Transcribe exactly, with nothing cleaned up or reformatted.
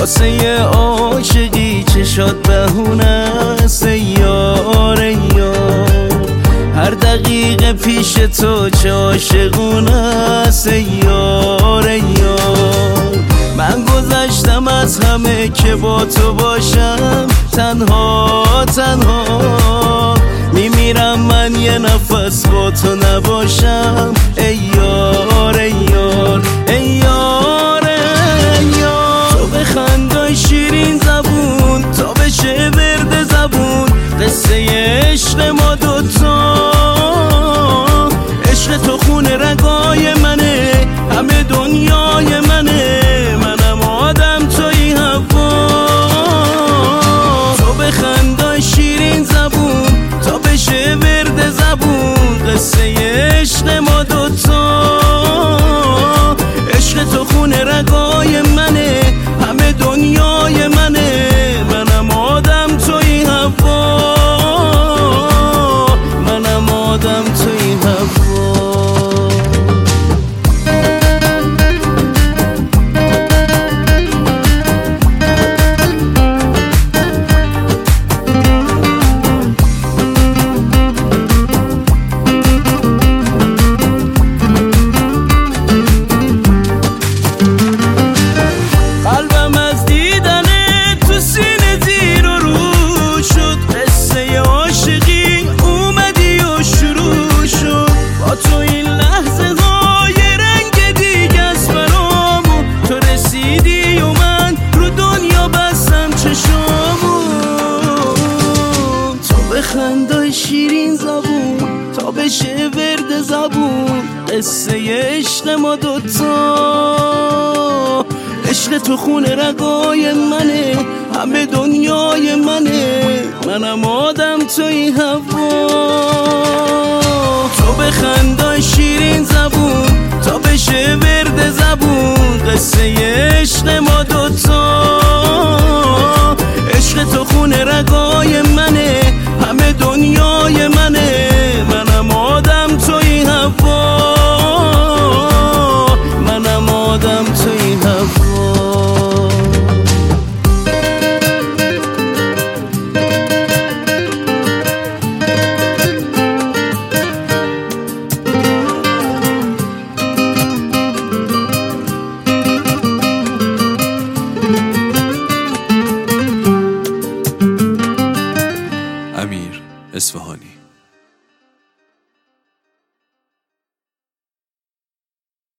واسه عاشقی چشات بهونه است یار یار. هر دقیقه پیش تو چه عاشقونه است یار یار. من گذشتم از همه که با تو باشم، تنها تنها میمیرم من یه نفس با تو نباشم ای یار ای یار ای یار ای یار. تو به خندای شیرین زبون تا بشه ورد زبون، قصه عشق ما دوتا. عشق تو خون رگای منه، همه دنیای منه، منم آدم توی هوا. تو به خندای شیرین زبون تا بشه ورد زبون، قصه عشق ما دوتا. عشق تو خون رگای منه، همه دنیای منه، منم آدم توی هوا، منم آدم توی هوا. خندای شیرین زبون تا بشه ورد زبون، قصه عشق ما دوتا. عشق تو خون رگای منه، همه دنیای منه، منم آدم توی هوا. تو به خندای شیرین زبون تا بشه ورد زبون، قصه عشق ما دوتا. عشق تو خون رگای منه، همه دنیای منه، منم آدم توی هوا، منم آدم توی هوا. امیر اصفهانی.